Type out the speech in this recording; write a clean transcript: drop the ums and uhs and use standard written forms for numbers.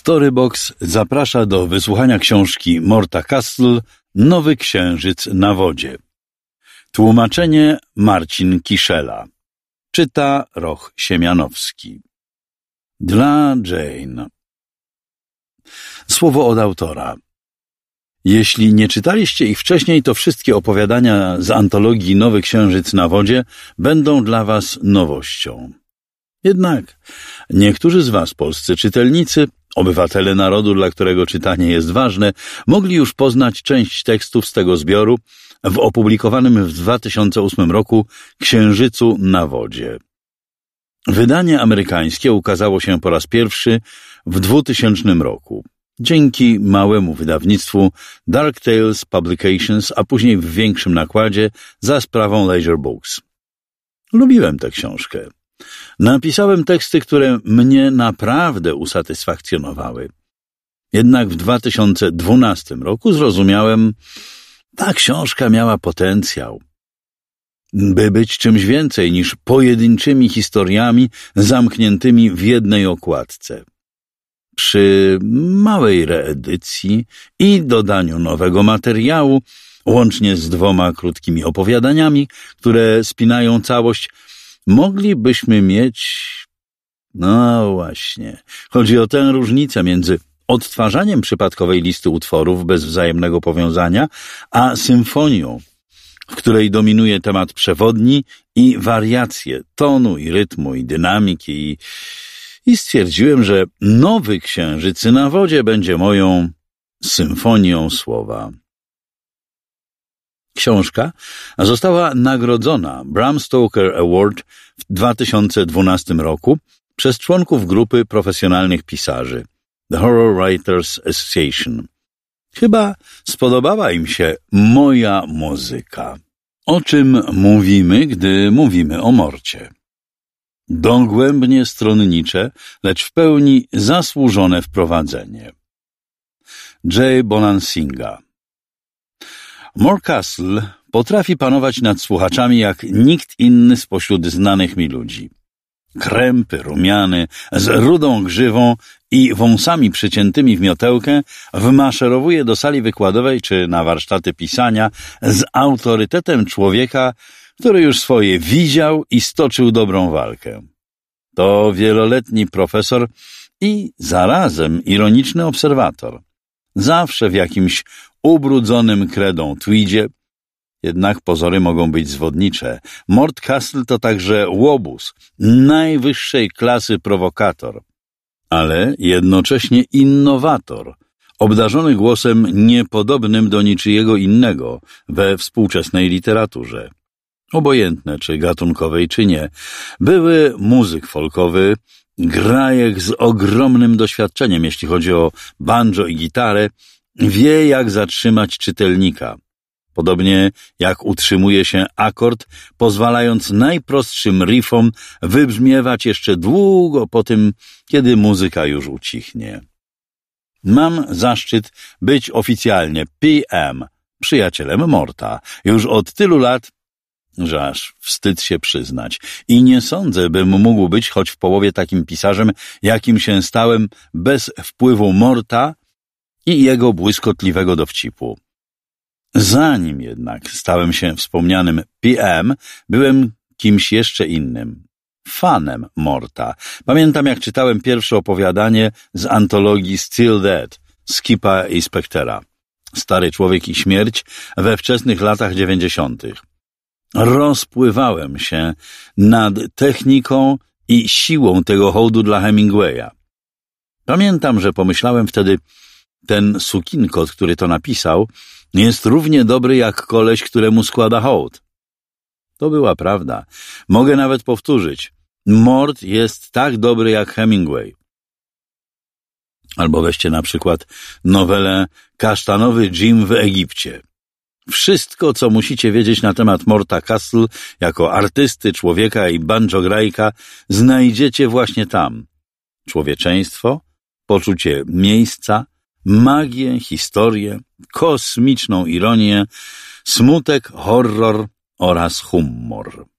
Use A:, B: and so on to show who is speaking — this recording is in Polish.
A: Storybox zaprasza do wysłuchania książki Morta Castle Nowy księżyc na wodzie. Tłumaczenie Marcin Kiszela. Czyta Roch Siemianowski. Dla Jane. Słowo od autora. Jeśli nie czytaliście ich wcześniej, to wszystkie opowiadania z antologii Nowy księżyc na wodzie będą dla was nowością. Jednak niektórzy z was, polscy czytelnicy, obywatele narodu, dla którego czytanie jest ważne, mogli już poznać część tekstów z tego zbioru w opublikowanym w 2008 roku Księżycu na wodzie. Wydanie amerykańskie ukazało się po raz pierwszy w 2000 roku. Dzięki małemu wydawnictwu Dark Tales Publications, a później w większym nakładzie za sprawą Leisure Books. Lubiłem tę książkę. Napisałem teksty, które mnie naprawdę usatysfakcjonowały. Jednak w 2012 roku zrozumiałem, ta książka miała potencjał, by być czymś więcej niż pojedynczymi historiami zamkniętymi w jednej okładce. Przy małej reedycji i dodaniu nowego materiału, łącznie z 2 krótkimi opowiadaniami, które spinają całość, moglibyśmy mieć... No właśnie, chodzi o tę różnicę między odtwarzaniem przypadkowej listy utworów bez wzajemnego powiązania, a symfonią, w której dominuje temat przewodni i wariacje tonu i rytmu i dynamiki i stwierdziłem, że Nowy księżyc na wodzie będzie moją symfonią słowa. Książka została nagrodzona Bram Stoker Award w 2012 roku przez członków grupy profesjonalnych pisarzy The Horror Writers Association. Chyba spodobała im się moja muzyka. O czym mówimy, gdy mówimy o Morcie? Dogłębnie stronnicze, lecz w pełni zasłużone wprowadzenie. J. Bonansinga. Mort Castle potrafi panować nad słuchaczami jak nikt inny spośród znanych mi ludzi. Krępy, rumiany, z rudą grzywą i wąsami przyciętymi w miotełkę wmaszerowuje do sali wykładowej czy na warsztaty pisania z autorytetem człowieka, który już swoje widział i stoczył dobrą walkę. To wieloletni profesor i zarazem ironiczny obserwator. Zawsze w jakimś ubrudzonym kredą tweedzie, jednak pozory mogą być zwodnicze. Mort Castle to także łobuz, najwyższej klasy prowokator, ale jednocześnie innowator, obdarzony głosem niepodobnym do niczyjego innego we współczesnej literaturze. Obojętne czy gatunkowej, czy nie. Były muzyk folkowy, grajek z ogromnym doświadczeniem, jeśli chodzi o banjo i gitarę, wie jak zatrzymać czytelnika. Podobnie jak utrzymuje się akord, pozwalając najprostszym riffom wybrzmiewać jeszcze długo po tym, kiedy muzyka już ucichnie. Mam zaszczyt być oficjalnie PM, przyjacielem Morta, już od tylu lat, że aż wstyd się przyznać. I nie sądzę, bym mógł być choć w połowie takim pisarzem, jakim się stałem bez wpływu Morta i jego błyskotliwego dowcipu. Zanim jednak stałem się wspomnianym PM, byłem kimś jeszcze innym. Fanem Morta. Pamiętam, jak czytałem pierwsze opowiadanie z antologii Still Dead, Skipa i Spectera. Stary człowiek i śmierć we wczesnych latach 90. Rozpływałem się nad techniką i siłą tego hołdu dla Hemingwaya. Pamiętam, że pomyślałem wtedy, ten sukinkot, który to napisał, jest równie dobry jak koleś, któremu składa hołd. To była prawda. Mogę nawet powtórzyć. Mort jest tak dobry jak Hemingway. Albo weźcie na przykład nowelę Kasztanowy Jim w Egipcie. Wszystko, co musicie wiedzieć na temat Morta Castle jako artysty, człowieka i banjograjka, znajdziecie właśnie tam. Człowieczeństwo, poczucie miejsca, magię, historię, kosmiczną ironię, smutek, horror oraz humor.